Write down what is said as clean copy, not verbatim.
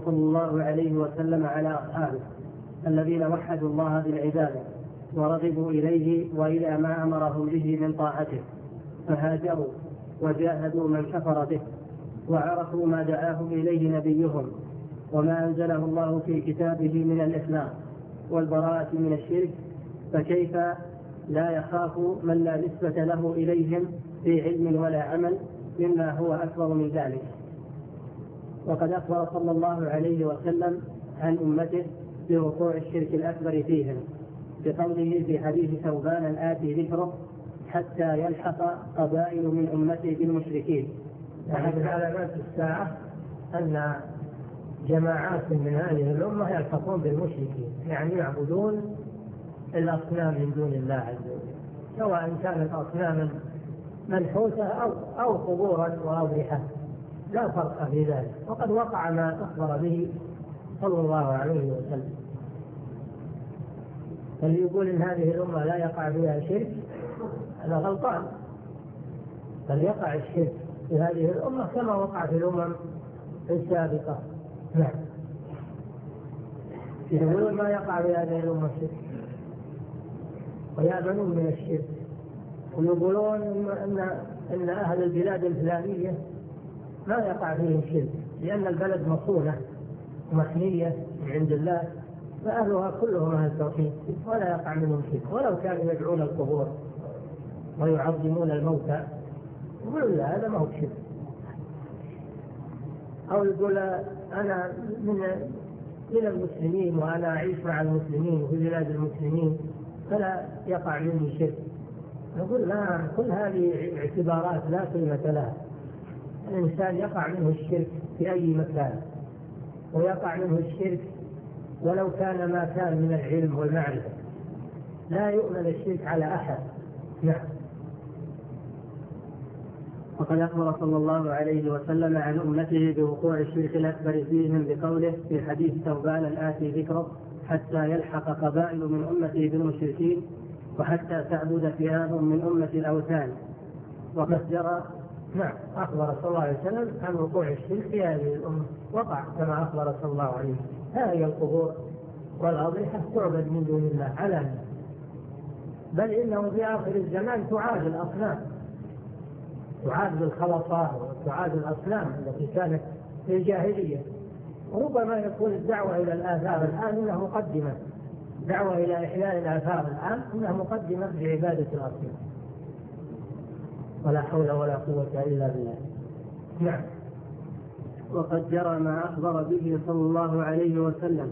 صلى الله عليه وسلم على أصحابه الذين وحدوا الله بالعبادة ورغبوا إليه وإلى ما أمرهم به من طاعته، فهاجروا وجاهدوا من كفر به وعرفوا ما دعاهم إليه نبيهم وما أنزله الله في كتابه من الإسلام والبراءة من الشرك، فكيف لا يخاف من لا نسبة له إليهم في علم ولا عمل مما هو أكبر من ذلك. وقد أخبر صلى الله عليه وسلم عن أمته بوقوع الشرك الأكبر فيهم بقوله في حديث ثوبان الآتي ذكره حتى يلحق قبائل من أمته بالمشركين. أحد علامات الساعة أن جماعات من هذه الأمة يلحقون بالمشركين، يعني يعبدون الأصنام من دون الله عز وجل، سواء كانت أصناما منحوتة أو قبورا وأضرحة، لا فرق في ذلك. وقد وقع ما أخبر به صلى الله عليه وسلم. اللي يقول إن هذه الأمة لا يقع فيها شرك هذا غلطان، بل يقع الشرك في هذه الأمة كما وقع في الأمم السابقة. نعم، يقولون ما يقع في هذه الأمة شرك ويأمنون من الشرك، ويقولون إن أهل البلاد الفلانية ما يقع فيهم شرك لأن البلد مصونة محمية من عند الله، فأهلها كلهم أهل توحيد ولا يقع منهم شرك، ولو كانوا يدعون القبور ويعظمون الموتى يقولون لا هذا ما هو شرك. أو يقول أنا من المسلمين وأنا أعيش مع المسلمين في بلاد المسلمين فلا يقع مني شرك. نقول لا، كل هذه اعتبارات لا قيمة لها. الإنسان يقع منه الشرك في أي مكان، ويقع منه الشرك ولو كان ما كان من العلم والمعرفة، لا يؤمن الشرك على أحد. نعم. وقد أخبر صلى الله عليه وسلم عن أمته بوقوع الشرك الأكبر فيهم بقوله في حديث ثوبان الآتي ذكره حتى يلحق قبائل من أمته بالمشركين وحتى تعبد فئام من أمة الأوثان. وقد جرى نعم، أخبر صلى الله عليه وسلم عن وقوع الشرك في هذه الأمة، وقع كما أخبر صلى الله عليه وسلم. هذه القبور والأضرحة تعبد من دون الله علنا، بل إنه في آخر الزمان تعاد الأصنام، تعاد بالخلطات وتعاد الأصنام التي كانت في الجاهلية. وربما يكون الدعوة إلى الآثار الآن إنها مقدمة، دعوة إلى إحياء الآثار الآن إنها مقدمة بعبادة الأصنام. ولا حول ولا قوة إلا بالله. نعم. وقد جرى ما أخبر به صلى الله عليه وسلم